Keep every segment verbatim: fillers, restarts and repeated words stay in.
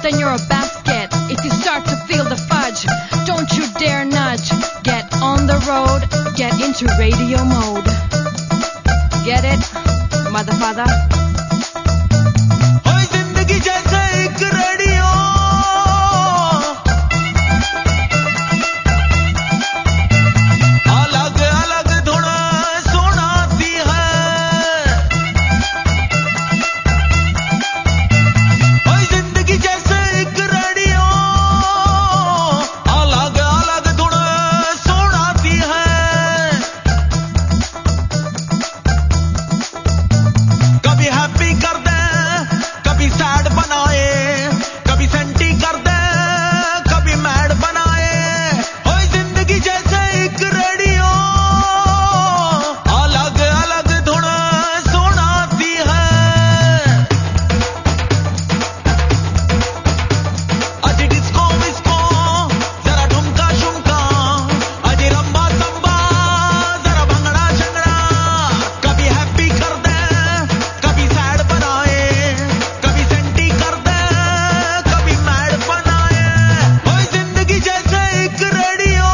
then you're a basket. If you start to feel the fudge, don't you dare nudge. Get on the road, get into radio mode. Get it, mother father? ओए जिंदगी जैसे एक radio अलग अलग धुन सुनाती है। ओए जिंदगी जैसे एक रेडियो अलग अलग धुन सुनाती है। कभी हैप्पी कर दे, कभी सैड बनाए, कभी सेंटी कर दे, कभी मैड बनाए। ओए जिंदगी जैसे एक रेडियो अलग अलग धुन सुनाती है। अजी डिस्को विस्को जरा ठुमका शुमका, अजी रंबा संबा जरा भंगड़ा शंगड़ा। कभी हैप्पी कर दे, कभी सैड बनाए, कभी सेंटी कर दे, कभी मैड बनाए। ओए जिंदगी जैसे एक रेडियो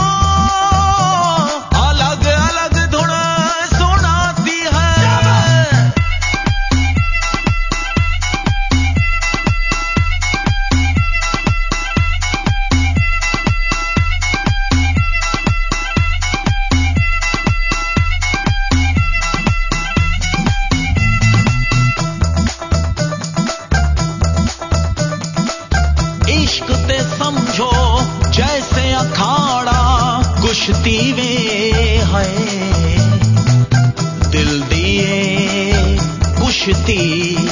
अलग अलग धुन सुनाती है। इश्क ते समझो जैसे अखाड़ा कुश्ती वे है, दिल दिए कुश्ती